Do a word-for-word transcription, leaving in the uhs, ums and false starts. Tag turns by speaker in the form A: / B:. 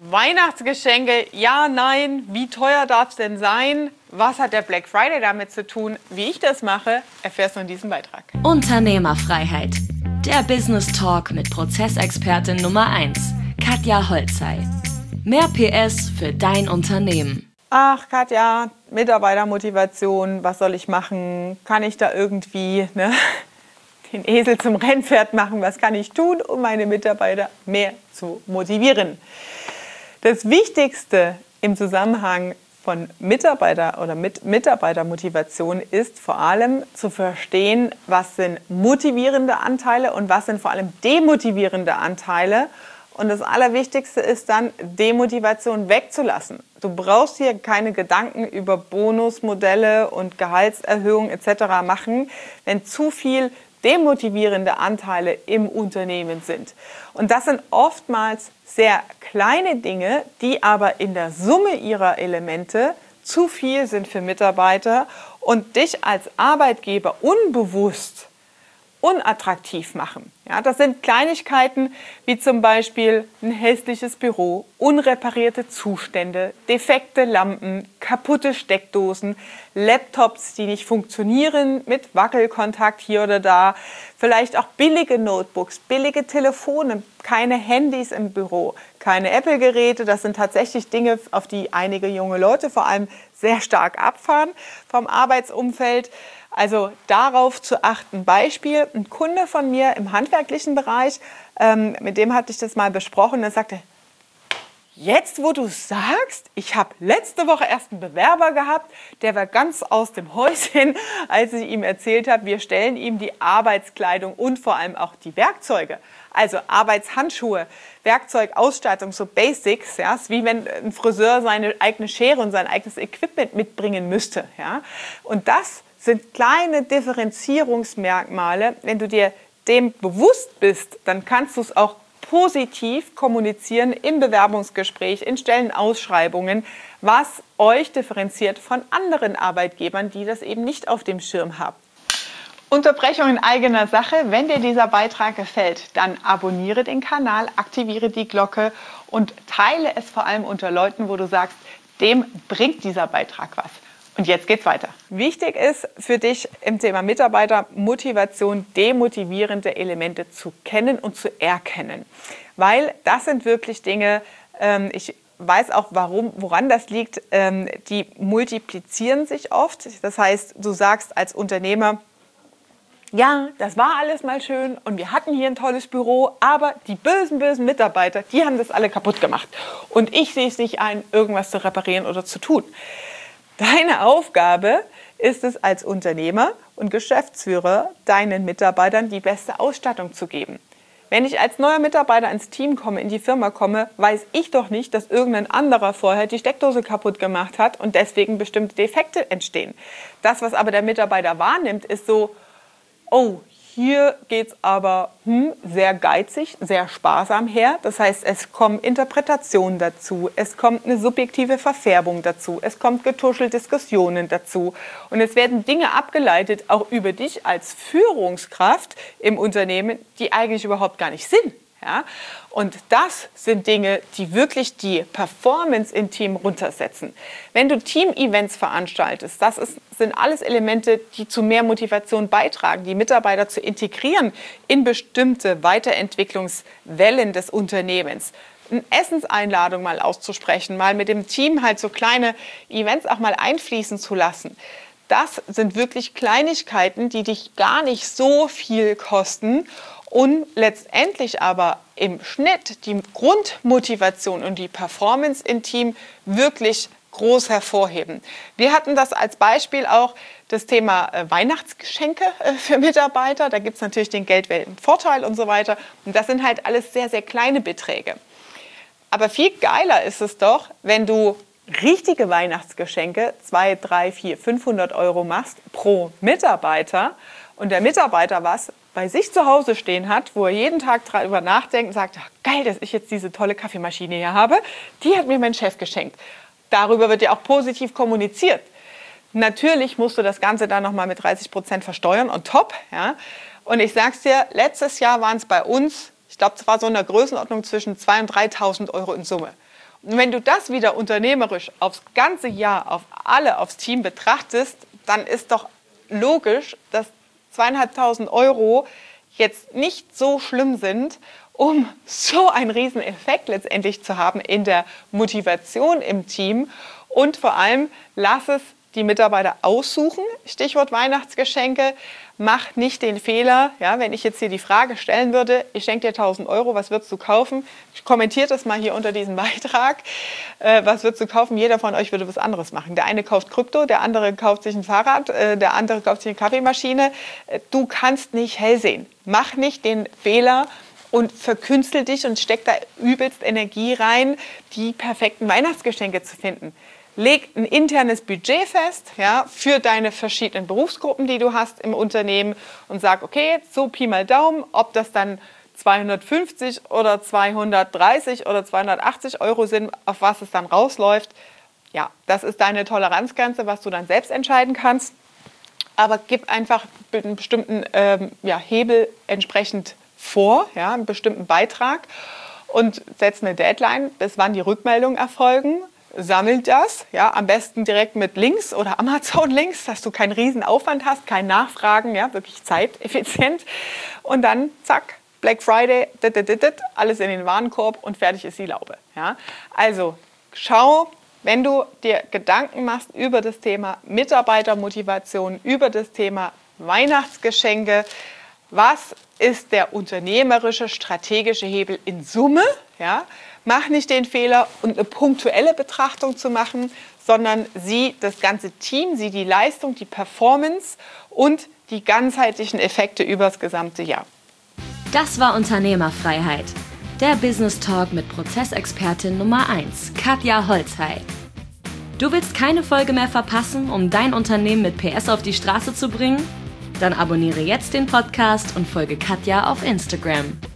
A: Weihnachtsgeschenke, ja, nein, wie teuer darf es denn sein? Was hat der Black Friday damit zu tun? Wie ich das mache, erfährst du in diesem Beitrag.
B: Unternehmerfreiheit. Der Business Talk mit Prozessexpertin Nummer eins, Katja Holzei. Mehr P S für dein Unternehmen.
A: Ach Katja, Mitarbeitermotivation, was soll ich machen? Kann ich da irgendwie ne, den Esel zum Rennpferd machen? Was kann ich tun, um meine Mitarbeiter mehr zu motivieren? Das Wichtigste im Zusammenhang von Mitarbeiter oder mit Mitarbeitermotivation ist vor allem zu verstehen, was sind motivierende Anteile und was sind vor allem demotivierende Anteile. Und das Allerwichtigste ist dann, Demotivation wegzulassen. Du brauchst hier keine Gedanken über Bonusmodelle und Gehaltserhöhungen et cetera machen, wenn zu viel demotivierende Anteile im Unternehmen sind. Und das sind oftmals sehr kleine Dinge, die aber in der Summe ihrer Elemente zu viel sind für Mitarbeiter und dich als Arbeitgeber unbewusst unattraktiv machen. Ja, das sind Kleinigkeiten wie zum Beispiel ein hässliches Büro, unreparierte Zustände, defekte Lampen, kaputte Steckdosen, Laptops, die nicht funktionieren mit Wackelkontakt hier oder da, vielleicht auch billige Notebooks, billige Telefone, keine Handys im Büro, keine Apple-Geräte. Das sind tatsächlich Dinge, auf die einige junge Leute vor allem sehr stark abfahren vom Arbeitsumfeld. Also darauf zu achten. Beispiel, ein Kunde von mir im handwerklichen Bereich, ähm, mit dem hatte ich das mal besprochen, der sagte, jetzt wo du sagst, ich habe letzte Woche erst einen Bewerber gehabt, der war ganz aus dem Häuschen, als ich ihm erzählt habe, wir stellen ihm die Arbeitskleidung und vor allem auch die Werkzeuge, also Arbeitshandschuhe, Werkzeugausstattung, so Basics, ja, ist wie wenn ein Friseur seine eigene Schere und sein eigenes Equipment mitbringen müsste. Ja. Und das sind kleine Differenzierungsmerkmale. Wenn du dir dem bewusst bist, dann kannst du es auch positiv kommunizieren im Bewerbungsgespräch, in Stellenausschreibungen, was euch differenziert von anderen Arbeitgebern, die das eben nicht auf dem Schirm haben. Unterbrechung in eigener Sache. Wenn dir dieser Beitrag gefällt, dann abonniere den Kanal, aktiviere die Glocke und teile es vor allem unter Leuten, wo du sagst, dem bringt dieser Beitrag was. Und jetzt geht's weiter. Wichtig ist für dich im Thema Mitarbeitermotivation demotivierende Elemente zu kennen und zu erkennen. Weil das sind wirklich Dinge, ähm, ich weiß auch, warum, woran das liegt, ähm, die multiplizieren sich oft. Das heißt, du sagst als Unternehmer, ja, das war alles mal schön und wir hatten hier ein tolles Büro, aber die bösen, bösen Mitarbeiter, die haben das alle kaputt gemacht. Und ich sehe es nicht ein, irgendwas zu reparieren oder zu tun. Deine Aufgabe ist es als Unternehmer und Geschäftsführer, deinen Mitarbeitern die beste Ausstattung zu geben. Wenn ich als neuer Mitarbeiter ins Team komme, in die Firma komme, weiß ich doch nicht, dass irgendein anderer vorher die Steckdose kaputt gemacht hat und deswegen bestimmte Defekte entstehen. Das, was aber der Mitarbeiter wahrnimmt, ist so, oh, hier geht es aber hm, sehr geizig, sehr sparsam her. Das heißt, es kommen Interpretationen dazu, es kommt eine subjektive Verfärbung dazu, es kommt getuschelte Diskussionen dazu. Und es werden Dinge abgeleitet, auch über dich als Führungskraft im Unternehmen, die eigentlich überhaupt gar nicht sind. Ja? Und das sind Dinge, die wirklich die Performance im Team runtersetzen. Wenn du Team-Events veranstaltest, das ist, sind alles Elemente, die zu mehr Motivation beitragen, die Mitarbeiter zu integrieren in bestimmte Weiterentwicklungswellen des Unternehmens. Eine Essenseinladung mal auszusprechen, mal mit dem Team halt so kleine Events auch mal einfließen zu lassen. Das sind wirklich Kleinigkeiten, die dich gar nicht so viel kosten und letztendlich aber im Schnitt die Grundmotivation und die Performance im Team wirklich groß hervorheben. Wir hatten das als Beispiel auch das Thema äh, Weihnachtsgeschenke äh, für Mitarbeiter. Da gibt es natürlich den Geldweltenvorteil und so weiter. Und das sind halt alles sehr, sehr kleine Beträge. Aber viel geiler ist es doch, wenn du richtige Weihnachtsgeschenke, zwei, drei, vier, fünfhundert Euro machst pro Mitarbeiter und der Mitarbeiter was bei sich zu Hause stehen hat, wo er jeden Tag darüber nachdenkt und sagt, ach, geil, dass ich jetzt diese tolle Kaffeemaschine hier habe, die hat mir mein Chef geschenkt. Darüber wird ja auch positiv kommuniziert. Natürlich musst du das Ganze dann nochmal mit dreißig Prozent versteuern on top. Ja? Und ich sag's dir, letztes Jahr waren es bei uns, ich glaube, es war so in der Größenordnung zwischen zweitausend und dreitausend Euro in Summe. Und wenn du das wieder unternehmerisch aufs ganze Jahr, auf alle, aufs Team betrachtest, dann ist doch logisch, dass zweieinhalbtausend Euro jetzt nicht so schlimm sind, um so einen riesen Effekt letztendlich zu haben in der Motivation im Team. Und vor allem, lass es die Mitarbeiter aussuchen, Stichwort Weihnachtsgeschenke. Mach nicht den Fehler, ja, wenn ich jetzt hier die Frage stellen würde, ich schenke dir tausend Euro, was würdest du kaufen? Kommentiert das mal hier unter diesem Beitrag. Äh, was würdest du kaufen? Jeder von euch würde was anderes machen. Der eine kauft Krypto, der andere kauft sich ein Fahrrad, äh, der andere kauft sich eine Kaffeemaschine. Äh, du kannst nicht hell sehen. Mach nicht den Fehler und verkünstel dich und steck da übelst Energie rein, die perfekten Weihnachtsgeschenke zu finden. Leg ein internes Budget fest, ja, für deine verschiedenen Berufsgruppen, die du hast im Unternehmen und sag, okay, so Pi mal Daumen, ob das dann zweihundertfünfzig oder zweihundertdreißig oder zweihundertachtzig Euro sind, auf was es dann rausläuft. Ja, das ist deine Toleranzgrenze, was du dann selbst entscheiden kannst. Aber gib einfach einen bestimmten ähm, ja, Hebel entsprechend vor, ja, einen bestimmten Beitrag und setz eine Deadline, bis wann die Rückmeldungen erfolgen. Sammelt das, ja, am besten direkt mit Links oder Amazon-Links, dass du keinen riesen Aufwand hast, kein Nachfragen, ja, wirklich zeiteffizient. Und dann, zack, Black Friday, dit, dit, dit, dit, alles in den Warenkorb und fertig ist die Laube. Ja. Also schau, wenn du dir Gedanken machst über das Thema Mitarbeitermotivation, über das Thema Weihnachtsgeschenke, was ist der unternehmerische, strategische Hebel in Summe, ja? Mach nicht den Fehler, und eine punktuelle Betrachtung zu machen, sondern sieh das ganze Team, sieh die Leistung, die Performance und die ganzheitlichen Effekte über das gesamte Jahr.
B: Das war Unternehmerfreiheit. Der Business Talk mit Prozessexpertin Nummer eins, Katja Holzhey. Du willst keine Folge mehr verpassen, um dein Unternehmen mit P S auf die Straße zu bringen? Dann abonniere jetzt den Podcast und folge Katja auf Instagram.